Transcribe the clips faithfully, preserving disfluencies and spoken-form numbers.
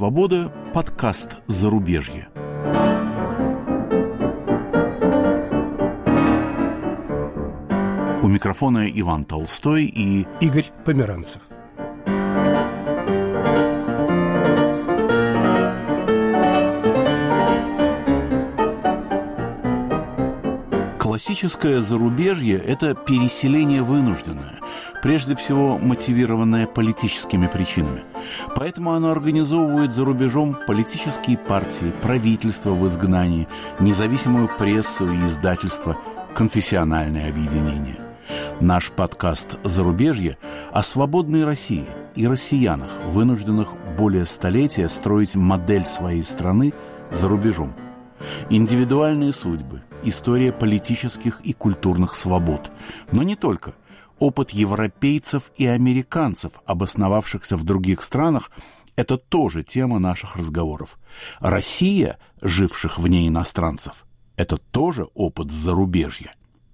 свобода» – подкаст «Зарубежье». У микрофона Иван Толстой и Игорь Померанцев. Классическое зарубежье – это переселение вынужденное, прежде всего мотивированное политическими причинами. Поэтому оно организовывает за рубежом политические партии, правительства в изгнании, независимую прессу и издательство, конфессиональные объединения. Наш подкаст «Зарубежье» о свободной России и россиянах, вынужденных более столетия строить модель своей страны за рубежом. Индивидуальные судьбы, история политических и культурных свобод. Но не только. Опыт европейцев и американцев, обосновавшихся в других странах, это тоже тема наших разговоров. Россия, живших вне иностранцев, это тоже опыт зарубежья.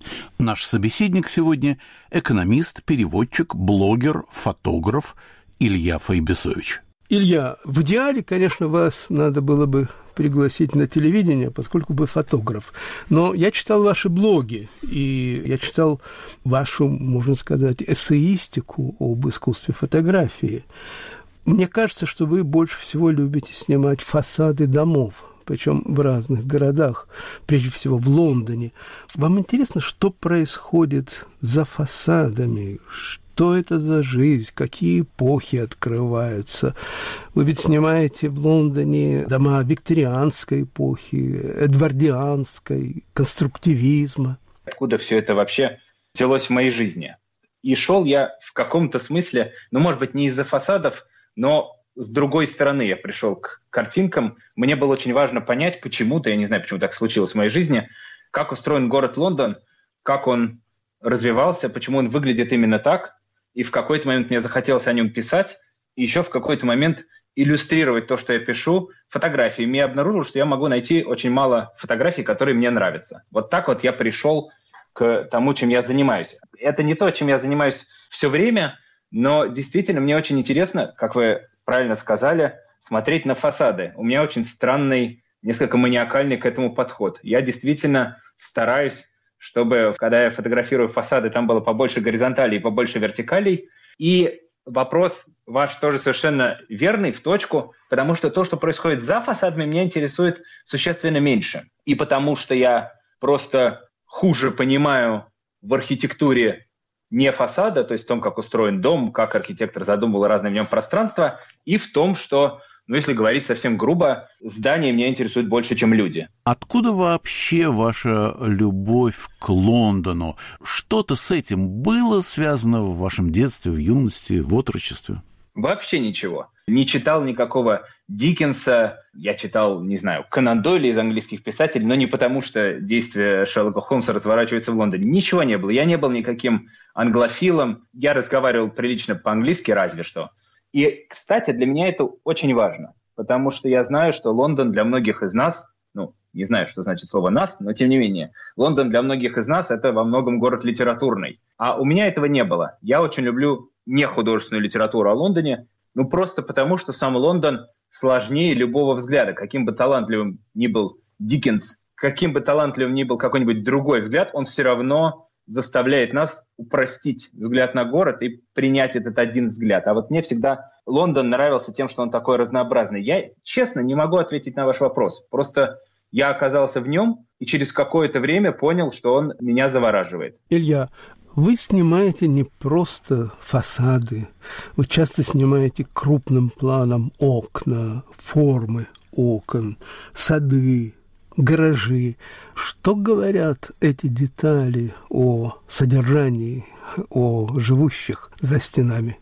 Наш собеседник сегодня – экономист, переводчик, блогер, фотограф Илья Файбисович. Илья, в идеале, конечно, вас надо было бы пригласить на телевидение, поскольку вы фотограф. Но я читал ваши блоги, и я читал вашу, можно сказать, эссеистику об искусстве фотографии. Мне кажется, что вы больше всего любите снимать фасады домов, причем в разных городах, прежде всего в Лондоне. Вам интересно, что происходит за фасадами? Что это за жизнь? Какие эпохи открываются? Вы ведь снимаете в Лондоне дома викторианской эпохи, эдвардианской, конструктивизма. Откуда все это вообще взялось в моей жизни? И шел я в каком-то смысле, ну, может быть, не из-за фасадов, но с другой стороны я пришел к картинкам. Мне было очень важно понять почему-то, я не знаю, почему так случилось в моей жизни, как устроен город Лондон, как он развивался, почему он выглядит именно так. И в какой-то момент мне захотелось о нем писать, и еще в какой-то момент иллюстрировать то, что я пишу, фотографиями. Я обнаружил, что я могу найти очень мало фотографий, которые мне нравятся. Вот так вот я пришел к тому, чем я занимаюсь. Это не то, чем я занимаюсь все время, но действительно мне очень интересно, как вы правильно сказали, смотреть на фасады. У меня очень странный, несколько маниакальный к этому подход. Я действительно стараюсь, чтобы, когда я фотографирую фасады, там было побольше горизонталей и побольше вертикалей. И вопрос ваш тоже совершенно верный, в точку, потому что то, что происходит за фасадами, меня интересует существенно меньше. И потому что я просто хуже понимаю в архитектуре не фасада, то есть в том, как устроен дом, как архитектор задумывал разные в нем пространства, и в том, что, ну, если говорить совсем грубо, здания меня интересуют больше, чем люди. Откуда вообще ваша любовь к Лондону? Что-то с этим было связано в вашем детстве, в юности, в отрочестве? Вообще ничего. Не читал никакого Диккенса. Я читал, не знаю, Конан Дойля из английских писателей, но не потому, что действие Шерлока Холмса разворачивается в Лондоне. Ничего не было. Я не был никаким англофилом. Я разговаривал прилично по-английски, разве что. И, кстати, для меня это очень важно, потому что я знаю, что Лондон для многих из нас, ну, не знаю, что значит слово «нас», но тем не менее, Лондон для многих из нас – это во многом город литературный. А у меня этого не было. Я очень люблю не художественную литературу о Лондоне, ну, просто потому, что сам Лондон сложнее любого взгляда. Каким бы талантливым ни был Диккенс, каким бы талантливым ни был какой-нибудь другой взгляд, он все равно заставляет нас упростить взгляд на город и принять этот один взгляд. А вот мне всегда Лондон нравился тем, что он такой разнообразный. Я, честно, не могу ответить на ваш вопрос. Просто я оказался в нем и через какое-то время понял, что он меня завораживает. Илья, вы снимаете не просто фасады, вы часто снимаете крупным планом окна, формы окон, сады, гаражи. Что говорят эти детали о содержании, о живущих за стенами?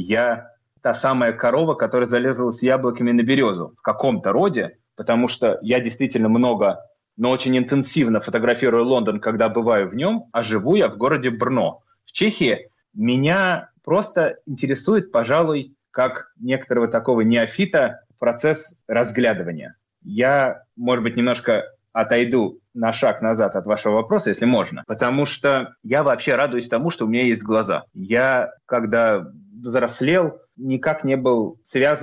Я та самая корова, которая залезла с яблоками на березу в каком-то роде, потому что я действительно много, но очень интенсивно фотографирую Лондон, когда бываю в нем, а живу я в городе Брно. В Чехии. Меня просто интересует, пожалуй, как некоторого такого неофита, процесс разглядывания. Я, может быть, немножко отойду на шаг назад от вашего вопроса, если можно, потому что я вообще радуюсь тому, что у меня есть глаза. Я, когда взрослел, никак не был связан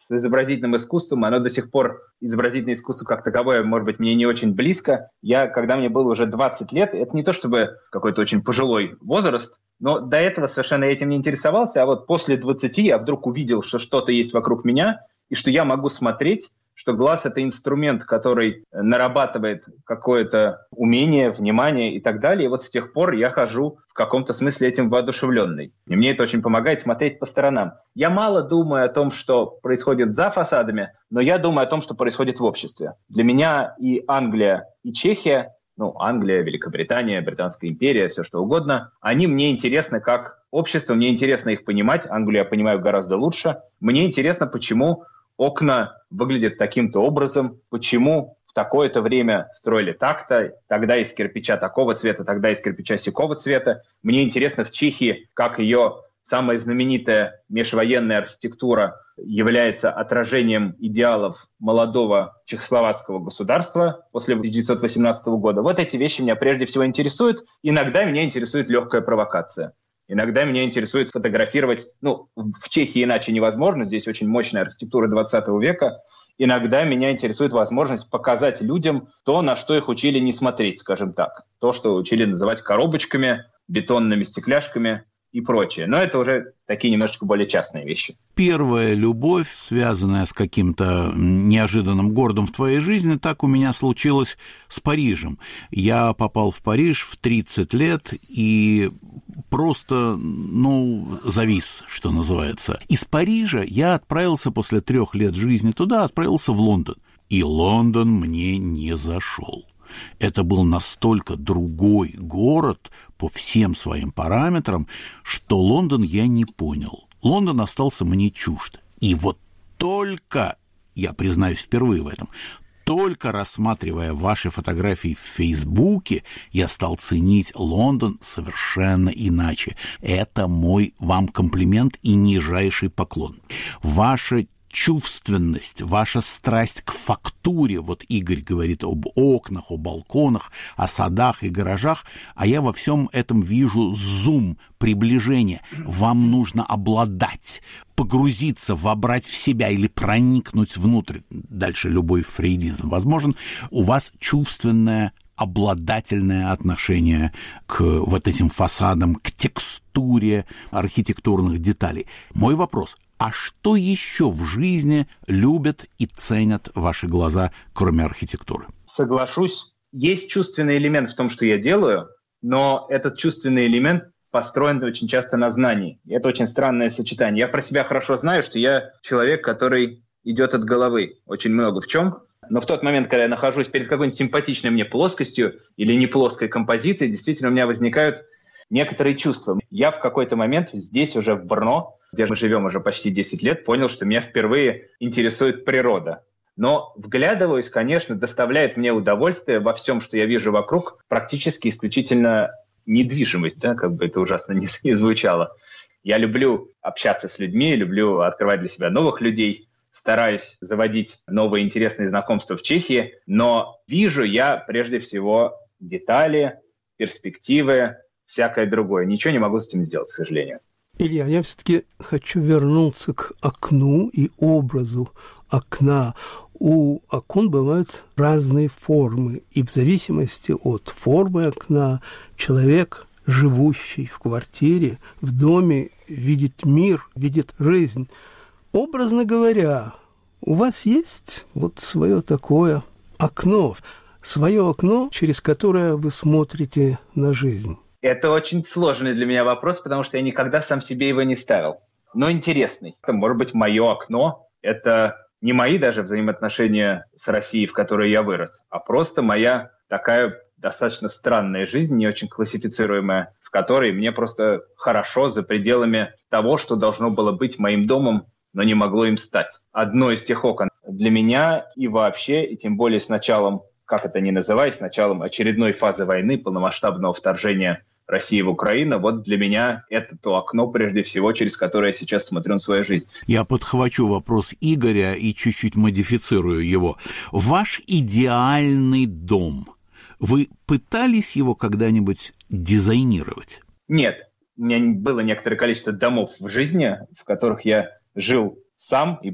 с изобразительным искусством, оно до сих пор, изобразительное искусство как таковое, может быть, мне не очень близко. Я, когда мне было уже двадцать лет, это не то чтобы какой-то очень пожилой возраст, но до этого совершенно этим не интересовался, а вот после двадцати я вдруг увидел, что что-то есть вокруг меня, и что я могу смотреть, что глаз – это инструмент, который нарабатывает какое-то умение, внимание и так далее. И вот с тех пор я хожу в каком-то смысле этим воодушевленный. И мне это очень помогает смотреть по сторонам. Я мало думаю о том, что происходит за фасадами, но я думаю о том, что происходит в обществе. Для меня и Англия, и Чехия, ну, Англия, Великобритания, Британская империя, все что угодно, они мне интересны как общество, мне интересно их понимать. Англию я понимаю гораздо лучше. Мне интересно, почему окна выглядят таким-то образом, почему в такое-то время строили так-то, тогда из кирпича такого цвета, тогда из кирпича сякого цвета. Мне интересно в Чехии, как ее самая знаменитая межвоенная архитектура является отражением идеалов молодого чехословацкого государства после тысяча девятьсот восемнадцатого года. Вот эти вещи меня прежде всего интересуют. Иногда меня интересует легкая провокация. Иногда меня интересует сфотографировать, ну, в Чехии иначе невозможно, здесь очень мощная архитектура двадцатого века. Иногда меня интересует возможность показать людям то, на что их учили не смотреть, скажем так. То, что учили называть коробочками, бетонными стекляшками и прочее. Но это уже такие немножечко более частные вещи. Первая любовь, связанная с каким-то неожиданным городом в твоей жизни, так у меня случилось с Парижем. Я попал в Париж в тридцать лет и просто, ну, завис, что называется. Из Парижа я отправился после трех лет жизни туда, отправился в Лондон. И Лондон мне не зашел. Это был настолько другой город по всем своим параметрам, что Лондон я не понял. Лондон остался мне чужд. И вот только, я признаюсь впервые в этом, только рассматривая ваши фотографии в Фейсбуке, я стал ценить Лондон совершенно иначе. Это мой вам комплимент и нижайший поклон. Ваша чувственность, ваша страсть к фактуре, вот Игорь говорит об окнах, о балконах, о садах и гаражах, а я во всем этом вижу зум, приближение. Вам нужно обладать, погрузиться, вобрать в себя или проникнуть внутрь. Дальше любой фрейдизм возможен. У вас чувственное, обладательное отношение к вот этим фасадам, к текстуре архитектурных деталей. Мой вопрос: а что еще в жизни любят и ценят ваши глаза, кроме архитектуры? Соглашусь, есть чувственный элемент в том, что я делаю, но этот чувственный элемент построен очень часто на знании. И это очень странное сочетание. Я про себя хорошо знаю, что я человек, который идет от головы очень много в чем. Но в тот момент, когда я нахожусь перед какой-нибудь симпатичной мне плоскостью или не плоской композицией, действительно у меня возникают некоторые чувства. Я в какой-то момент здесь уже в Брно, где мы живем уже почти десять лет, понял, что меня впервые интересует природа. Но, вглядываясь, конечно, доставляет мне удовольствие во всем, что я вижу вокруг, практически исключительно недвижимость, да, как бы это ужасно не, не звучало. Я люблю общаться с людьми, люблю открывать для себя новых людей, стараюсь заводить новые интересные знакомства в Чехии, но вижу я прежде всего детали, перспективы, всякое другое. Ничего не могу с этим сделать, к сожалению. Илья, я все-таки хочу вернуться к окну и образу окна. У окон бывают разные формы, и в зависимости от формы окна человек, живущий в квартире, в доме, видит мир, видит жизнь. Образно говоря, у вас есть вот свое такое окно, свое окно, через которое вы смотрите на жизнь? Это очень сложный для меня вопрос, потому что я никогда сам себе его не ставил. Но интересный. Это, может быть, мое окно. Это не мои даже взаимоотношения с Россией, в которой я вырос, а просто моя такая достаточно странная жизнь, не очень классифицируемая, в которой мне просто хорошо за пределами того, что должно было быть моим домом, но не могло им стать. Одно из тех окон для меня и вообще, и тем более с началом, как это ни называй, с началом очередной фазы войны, полномасштабного вторжения России в Украину, вот для меня это то окно, прежде всего, через которое я сейчас смотрю на свою жизнь. Я подхвачу вопрос Игоря и чуть-чуть модифицирую его. Ваш идеальный дом, вы пытались его когда-нибудь дизайнировать? Нет. У меня было некоторое количество домов в жизни, в которых я жил сам и был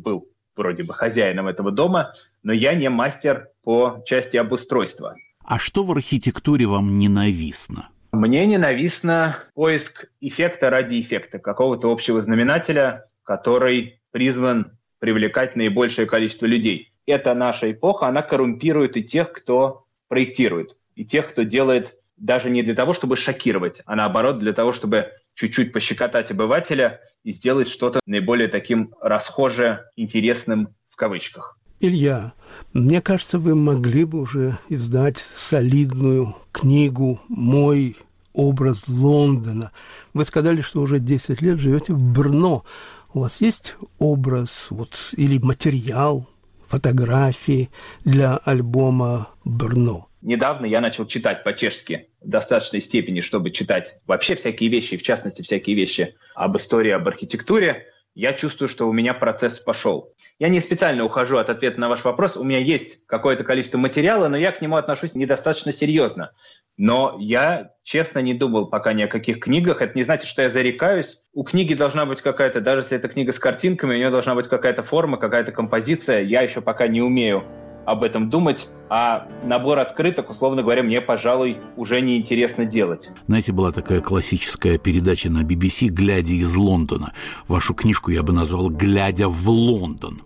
вроде бы хозяином этого дома, но я не мастер по части обустройства. А что в архитектуре вам ненавистно? Мне ненавистно поиск эффекта ради эффекта, какого-то общего знаменателя, который призван привлекать наибольшее количество людей. Эта наша эпоха, она коррумпирует и тех, кто проектирует, и тех, кто делает даже не для того, чтобы шокировать, а наоборот для того, чтобы чуть-чуть пощекотать обывателя и сделать что-то наиболее таким расхоже, интересным в кавычках. Илья, мне кажется, вы могли бы уже издать солидную книгу «Мой образ Лондона». Вы сказали, что уже десять лет живете в Брно. У вас есть образ вот, или материал, фотографии для альбома «Брно»? Недавно я начал читать по-чешски в достаточной степени, чтобы читать вообще всякие вещи, в частности, всякие вещи об истории, об архитектуре. Я чувствую, что у меня процесс пошел. Я не специально ухожу от ответа на ваш вопрос. У меня есть какое-то количество материала, но я к нему отношусь недостаточно серьезно. Но я, честно, не думал пока ни о каких книгах. Это не значит, что я зарекаюсь. У книги должна быть какая-то, даже если это книга с картинками, у нее должна быть какая-то форма, какая-то композиция. Я еще пока не умею об этом думать, а набор открыток, условно говоря, мне, пожалуй, уже неинтересно делать. Знаете, была такая классическая передача на би би си «Глядя из Лондона». Вашу книжку я бы назвал «Глядя в Лондон».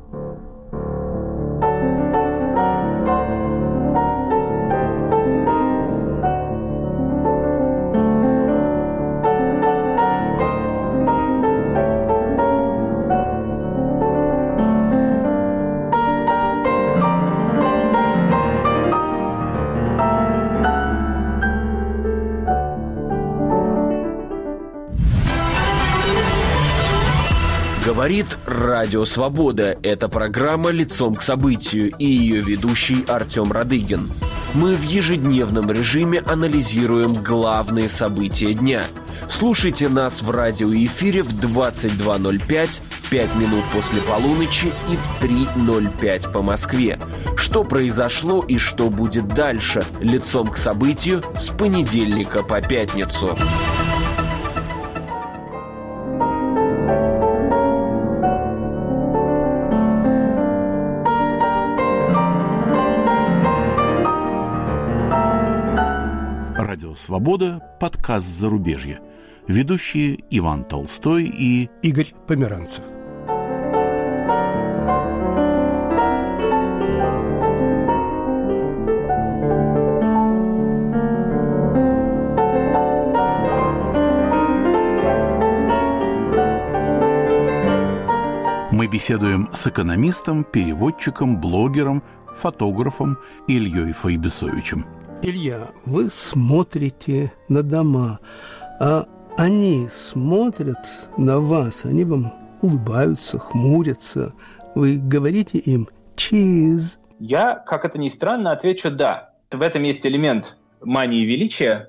Говорит Радио Свобода. Это программа «Лицом к событию» и ее ведущий Артем Радыгин. Мы в ежедневном режиме анализируем главные события дня. Слушайте нас в радиоэфире в двадцать два ноль пять, пять минут после полуночи и в три ноль пять по Москве. Что произошло и что будет дальше? «Лицом к событию» с понедельника по пятницу. «Свобода», подкаст «Зарубежье». Ведущие Иван Толстой и Игорь Померанцев. Мы беседуем с экономистом, переводчиком, блогером, фотографом Ильей Файбисовичем. Илья, вы смотрите на дома, а они смотрят на вас, они вам улыбаются, хмурятся. Вы говорите им «чиз». Я, как это ни странно, отвечу «да». В этом есть элемент мании величия,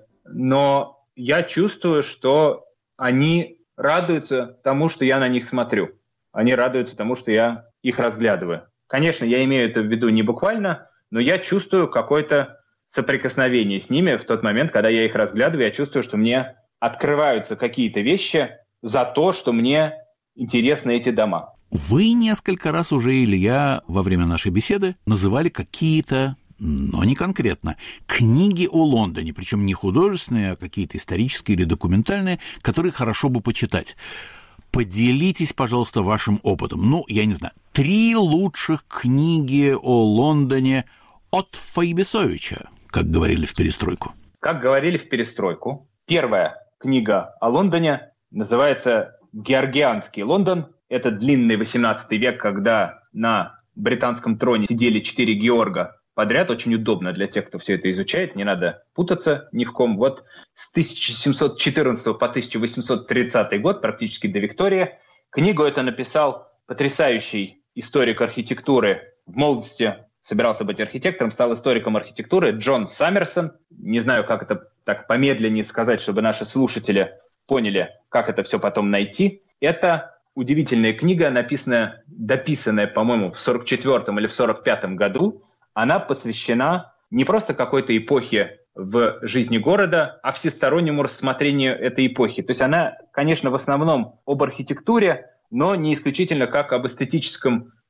но я чувствую, что они радуются тому, что я на них смотрю. Они радуются тому, что я их разглядываю. Конечно, я имею это в виду не буквально, но я чувствую какой-то соприкосновение с ними в тот момент, когда я их разглядываю, я чувствую, что мне открываются какие-то вещи за то, что мне интересны эти дома. Вы несколько раз уже, Илья, во время нашей беседы называли какие-то, но не конкретно, книги о Лондоне, причем не художественные, а какие-то исторические или документальные, которые хорошо бы почитать. Поделитесь, пожалуйста, вашим опытом. Ну, я не знаю, три лучших книги о Лондоне от Файбисовича, как говорили в перестройку. Как говорили в перестройку, первая книга о Лондоне называется «Георгианский Лондон». Это длинный восемнадцатый век, когда на британском троне сидели четыре Георга подряд. Очень удобно для тех, кто все это изучает. Не надо путаться ни в ком. Вот с тысяча семьсот четырнадцатого по тысяча восемьсот тридцатый год, практически до Виктории, книгу эту написал потрясающий историк архитектуры. В молодости собирался быть архитектором, стал историком архитектуры Джон Саммерсон. Не знаю, как это так помедленнее сказать, чтобы наши слушатели поняли, как это все потом найти. Это удивительная книга, написанная, дописанная, по-моему, в сорок четвёртом или в сорок пятом году. Она посвящена не просто какой-то эпохе в жизни города, а всестороннему рассмотрению этой эпохи. То есть она, конечно, в основном об архитектуре, но не исключительно как об эстетическом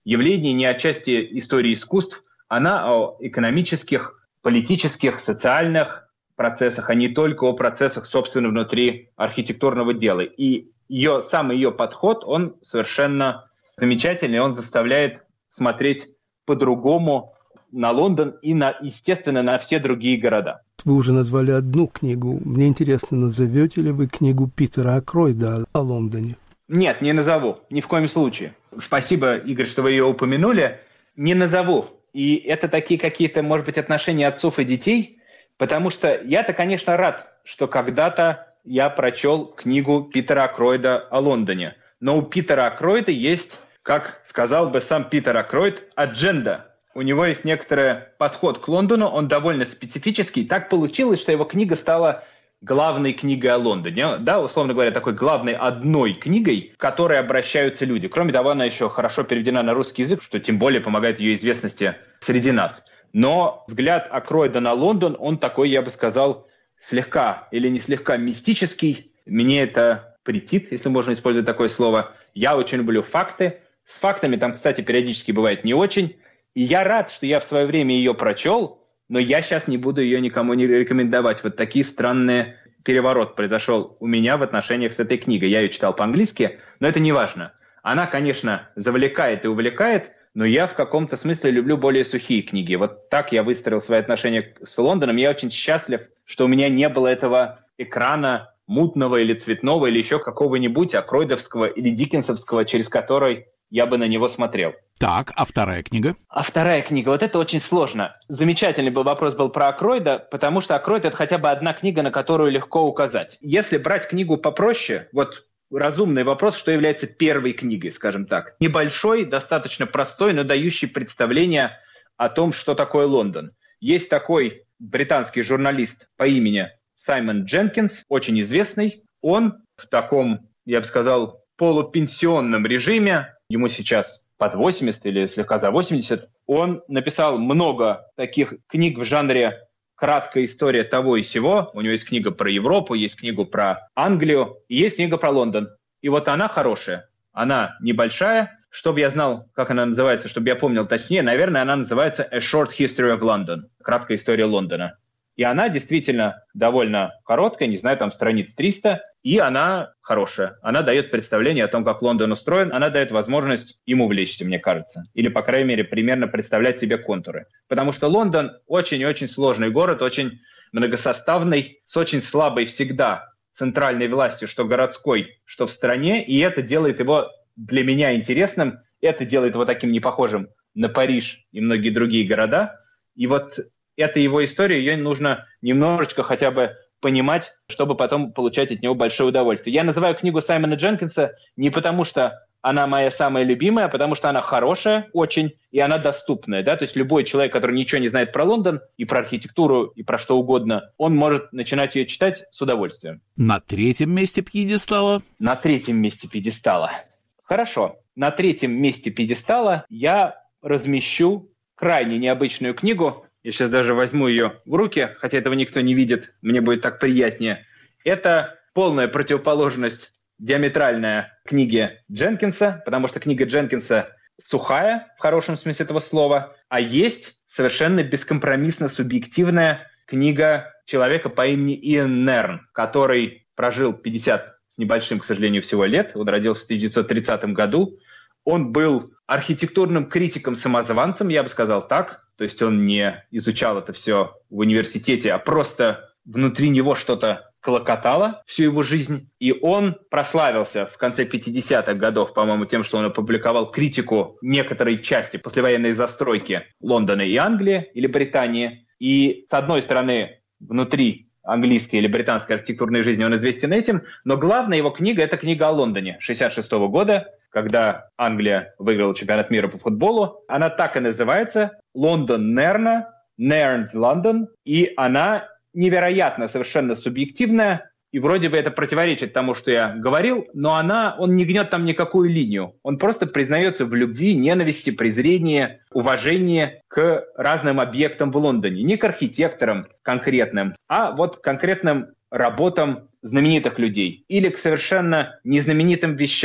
явлений, ни отчасти истории искусств. Она о экономических, политических, социальных процессах, а не только о процессах, собственно, внутри архитектурного дела. И ее, сам ее подход, он совершенно замечательный, он заставляет смотреть по-другому на Лондон и, на, естественно, на все другие города. Вы уже назвали одну книгу. Мне интересно, назовете ли вы книгу Питера Акройда о Лондоне? Нет, не назову, ни в коем случае. Спасибо, Игорь, что вы ее упомянули. Не назову. И это такие какие-то, может быть, отношения отцов и детей, потому что я-то, конечно, рад, что когда-то я прочел книгу Питера Акройда о Лондоне. Но у Питера Акройда есть, как сказал бы сам Питер Акройд, адженда. У него есть некоторый подход к Лондону, он довольно специфический. Так получилось, что его книга стала главной книгой о Лондоне. Да, условно говоря, такой главной одной книгой, к которой обращаются люди. Кроме того, она еще хорошо переведена на русский язык, что тем более помогает ее известности среди нас. Но взгляд Акройда на Лондон, он такой, я бы сказал, слегка или не слегка мистический. Мне это претит, если можно использовать такое слово. Я очень люблю факты. С фактами там, кстати, периодически бывает не очень. И я рад, что я в свое время ее прочел, но я сейчас не буду ее никому не рекомендовать. Вот такие странные переворот произошел у меня в отношениях с этой книгой. Я ее читал по-английски, но это не важно. Она, конечно, завлекает и увлекает, но я в каком-то смысле люблю более сухие книги. Вот так я выстроил свои отношения с Лондоном. Я очень счастлив, что у меня не было этого экрана мутного или цветного, или еще какого-нибудь акройдовского или диккенсовского, через который я бы на него смотрел. Так, а вторая книга? А вторая книга, вот это очень сложно. Замечательный был вопрос был про Акройда, потому что Акройд — это хотя бы одна книга, на которую легко указать. Если брать книгу попроще, вот разумный вопрос, что является первой книгой, скажем так. Небольшой, достаточно простой, но дающий представление о том, что такое Лондон. Есть такой британский журналист по имени Саймон Дженкинс, очень известный. Он в таком, я бы сказал, полупенсионном режиме, ему сейчас под восемьдесят или слегка за восемьдесят, он написал много таких книг в жанре краткая история того и сего. У него есть книга про Европу, есть книга про Англию, и есть книга про Лондон. И вот она хорошая. Она небольшая. Чтобы я знал, как она называется, чтобы я помнил точнее, наверное, она называется A Short History of London. Краткая история Лондона. И она действительно довольно короткая, не знаю, там страниц триста, и она хорошая. Она дает представление о том, как Лондон устроен, она дает возможность им увлечься, мне кажется. Или, по крайней мере, примерно представлять себе контуры. Потому что Лондон очень-очень сложный город, очень многосоставный, с очень слабой всегда центральной властью, что городской, что в стране, и это делает его для меня интересным, это делает его таким непохожим на Париж и многие другие города. И вот эта его история, ее нужно немножечко хотя бы понимать, чтобы потом получать от него большое удовольствие. Я называю книгу Саймона Дженкинса не потому, что она моя самая любимая, а потому что она хорошая очень, и она доступная. Да? То есть любой человек, который ничего не знает про Лондон, и про архитектуру, и про что угодно, он может начинать ее читать с удовольствием. На третьем месте пьедестала? На третьем месте пьедестала. Хорошо. На третьем месте пьедестала я размещу крайне необычную книгу. Я сейчас даже возьму ее в руки, хотя этого никто не видит, мне будет так приятнее. Это полная противоположность диаметральная книге Дженкинса, потому что книга Дженкинса сухая, в хорошем смысле этого слова, а есть совершенно бескомпромиссно субъективная книга человека по имени Иэн Нерн, который прожил пятьдесят с небольшим, к сожалению, всего лет, он родился в тысяча девятьсот тридцатом году. Он был архитектурным критиком-самозванцем, я бы сказал так. То есть он не изучал это все в университете, а просто внутри него что-то клокотало всю его жизнь. И он прославился в конце пятидесятых годов, по-моему, тем, что он опубликовал критику некоторой части послевоенной застройки Лондона и Англии или Британии. И с одной стороны, внутри английской или британской архитектурной жизни он известен этим, но главная его книга – это книга о Лондоне шестьдесят шестого года, когда Англия выиграла чемпионат мира по футболу. Она так и называется «Лондон Нерна», «Нерн's London», и она невероятно совершенно субъективная, и вроде бы это противоречит тому, что я говорил, но она, он не гнет там никакую линию. Он просто признается в любви, ненависти, презрении, уважении к разным объектам в Лондоне. Не к архитекторам конкретным, а вот к конкретным работам знаменитых людей или к совершенно незнаменитым вещам,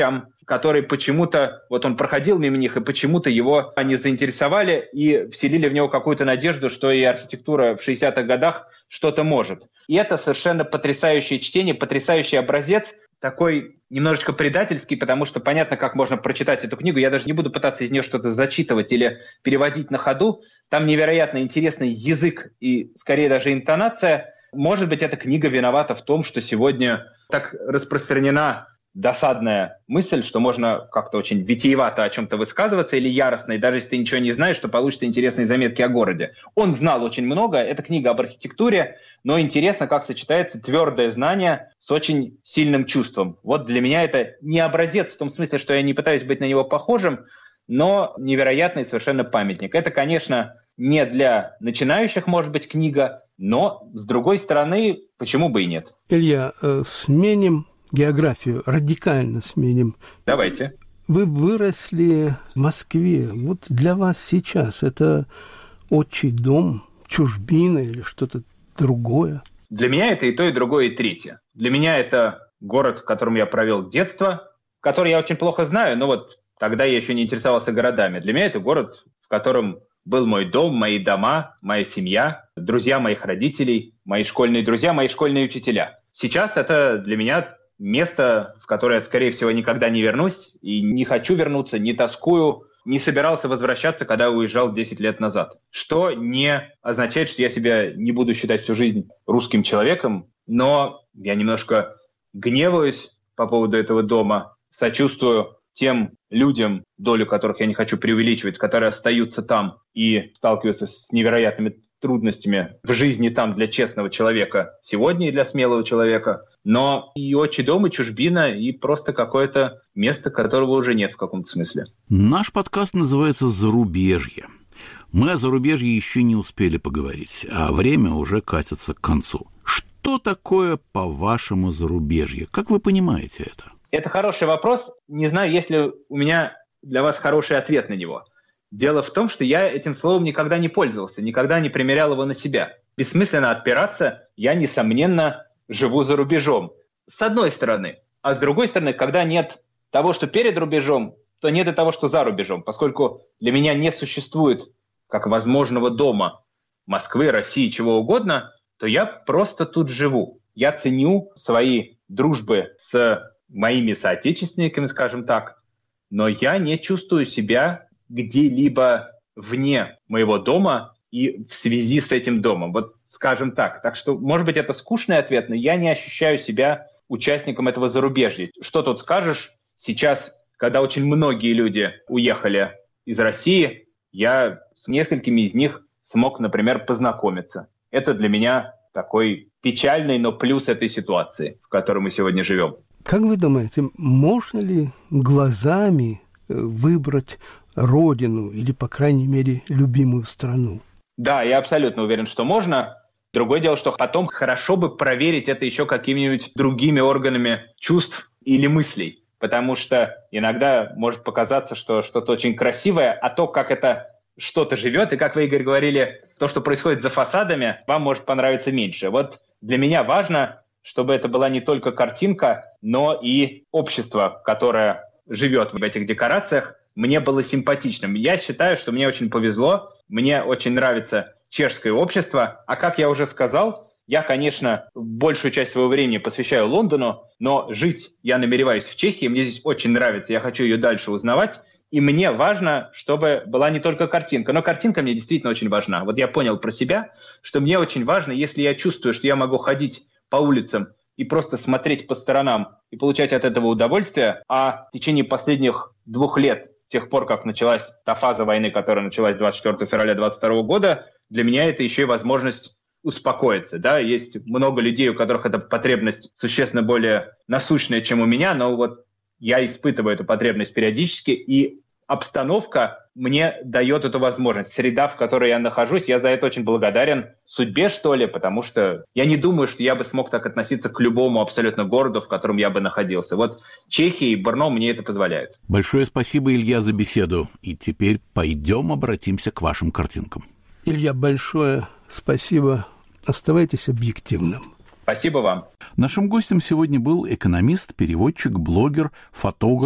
которые почему-то, вот он проходил мимо них, и почему-то его они заинтересовали и вселили в него какую-то надежду, что и архитектура в шестидесятых годах что-то может. И это совершенно потрясающее чтение, потрясающий образец, такой немножечко предательский, потому что понятно, как можно прочитать эту книгу. Я даже не буду пытаться из нее что-то зачитывать или переводить на ходу. Там невероятно интересный язык и, скорее, даже интонация. Может быть, эта книга виновата в том, что сегодня так распространена досадная мысль, что можно как-то очень витиевато о чем-то высказываться или яростно, и даже если ты ничего не знаешь, то получится интересные заметки о городе. Он знал очень много, это книга об архитектуре, но интересно, как сочетается твердое знание с очень сильным чувством. Вот для меня это не образец в том смысле, что я не пытаюсь быть на него похожим, но невероятный совершенно памятник. Это, конечно, не для начинающих, может быть, книга, но, с другой стороны, почему бы и нет? Илья, э, сменим географию, радикально сменим. Давайте. Вы выросли в Москве. Вот для вас сейчас это отчий дом, чужбина или что-то другое? Для меня это и то, и другое, и третье. Для меня это город, в котором я провел детство, который я очень плохо знаю, но вот тогда я еще не интересовался городами. Для меня это город, в котором был мой дом, мои дома, моя семья, друзья моих родителей, мои школьные друзья, мои школьные учителя. Сейчас это для меня место, в которое я, скорее всего, никогда не вернусь и не хочу вернуться, не тоскую, не собирался возвращаться, когда уезжал десять лет назад. Что не означает, что я себя не буду считать всю жизнь русским человеком, но я немножко гневаюсь по поводу этого дома, сочувствую тем людям, долю которых я не хочу преувеличивать, которые остаются там и сталкиваются с невероятными трудностями в жизни там для честного человека сегодня и для смелого человека. Но и отчий дом, и чужбина, и просто какое-то место, которого уже нет в каком-то смысле. Наш подкаст называется «Зарубежье». Мы о зарубежье еще не успели поговорить, а время уже катится к концу. Что такое, по-вашему, зарубежье? Как вы понимаете это? Это хороший вопрос. Не знаю, есть ли у меня для вас хороший ответ на него. Дело в том, что я этим словом никогда не пользовался, никогда не примерял его на себя. Бессмысленно отпираться, я, несомненно, живу за рубежом. С одной стороны. А с другой стороны, когда нет того, что перед рубежом, то нет и того, что за рубежом. Поскольку для меня не существует как возможного дома Москвы, России, чего угодно, то я просто тут живу. Я ценю свои дружбы с моими соотечественниками, скажем так, но я не чувствую себя где-либо вне моего дома и в связи с этим домом. Вот скажем так. Так что, может быть, это скучный ответ, но я не ощущаю себя участником этого зарубежья. Что тут скажешь? Сейчас, когда очень многие люди уехали из России, я с несколькими из них смог, например, познакомиться. Это для меня такой печальный, но плюс этой ситуации, в которой мы сегодня живем. Как вы думаете, можно ли глазами выбрать родину или, по крайней мере, любимую страну? Да, я абсолютно уверен, что можно. Другое дело, что потом хорошо бы проверить это еще какими-нибудь другими органами чувств или мыслей. Потому что иногда может показаться, что что-то очень красивое, а то, как это что-то живет, и как вы, Игорь, говорили, то, что происходит за фасадами, вам может понравиться меньше. Вот для меня важно, чтобы это была не только картинка, но и общество, которое живет в этих декорациях, мне было симпатичным. Я считаю, что мне очень повезло, мне очень нравится чешское общество, а как я уже сказал, я, конечно, большую часть своего времени посвящаю Лондону, но жить я намереваюсь в Чехии, мне здесь очень нравится, я хочу ее дальше узнавать, и мне важно, чтобы была не только картинка, но картинка мне действительно очень важна. Вот я понял про себя, что мне очень важно, если я чувствую, что я могу ходить по улицам и просто смотреть по сторонам и получать от этого удовольствие, а в течение последних двух лет, с тех пор, как началась та фаза войны, которая началась двадцать четвёртого февраля двадцать второго года, для меня это еще и возможность успокоиться. Да? Есть много людей, у которых эта потребность существенно более насущная, чем у меня, но вот я испытываю эту потребность периодически, и обстановка мне дает эту возможность. Среда, в которой я нахожусь, я за это очень благодарен судьбе, что ли, потому что я не думаю, что я бы смог так относиться к любому абсолютно городу, в котором я бы находился. Вот Чехия и Брно мне это позволяют. Большое спасибо, Илья, за беседу. И теперь пойдем обратимся к вашим картинкам. Илья, большое спасибо. Оставайтесь объективным. Спасибо вам. Нашим гостем сегодня был экономист, переводчик, блогер, фотограф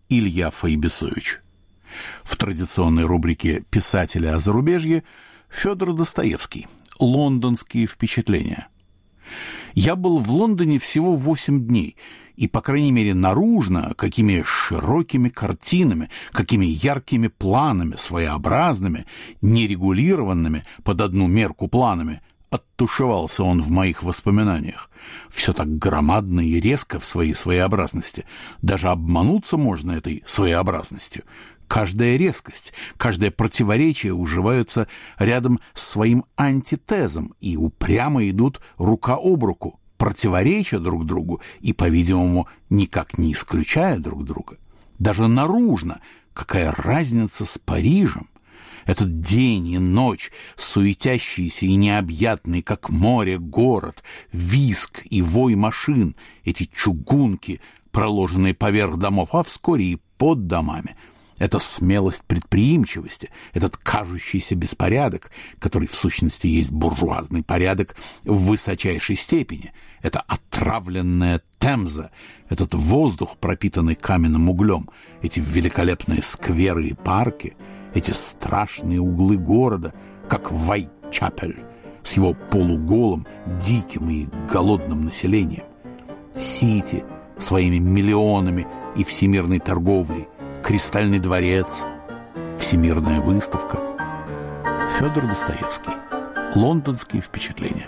Илья Файбисович. В традиционной рубрике «Писатели о зарубежье» Федор Достоевский. «Лондонские впечатления». Я был в Лондоне всего восемь дней, и, по крайней мере, наружно, какими широкими картинами, какими яркими планами, своеобразными, нерегулированными под одну мерку планами оттушевался он в моих воспоминаниях. Все так громадно и резко в своей своеобразности. Даже обмануться можно этой своеобразностью. Каждая резкость, каждое противоречие уживаются рядом с своим антитезом и упрямо идут рука об руку, противореча друг другу и, по-видимому, никак не исключая друг друга. Даже наружно какая разница с Парижем? Этот день и ночь, суетящийся и необъятный, как море, город, визг и вой машин, эти чугунки, проложенные поверх домов, а вскоре и под домами. Это смелость предприимчивости, этот кажущийся беспорядок, который в сущности есть буржуазный порядок в высочайшей степени. Это отравленная Темза, этот воздух, пропитанный каменным углем, эти великолепные скверы и парки, эти страшные углы города, как Вайтчапель, с его полуголым, диким и голодным населением. Сити своими миллионами и всемирной торговлей, Кристальный дворец, Всемирная выставка. Федор Достоевский. Лондонские впечатления.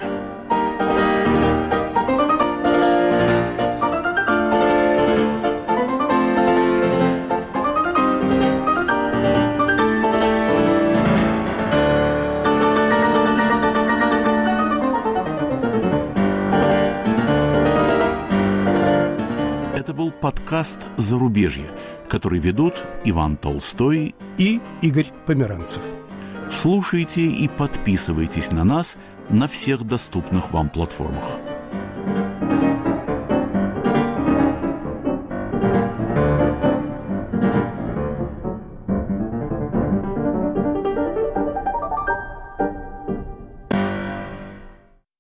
Это был подкаст «Зарубежье», который ведут Иван Толстой и Игорь Померанцев. Слушайте и подписывайтесь на нас на всех доступных вам платформах.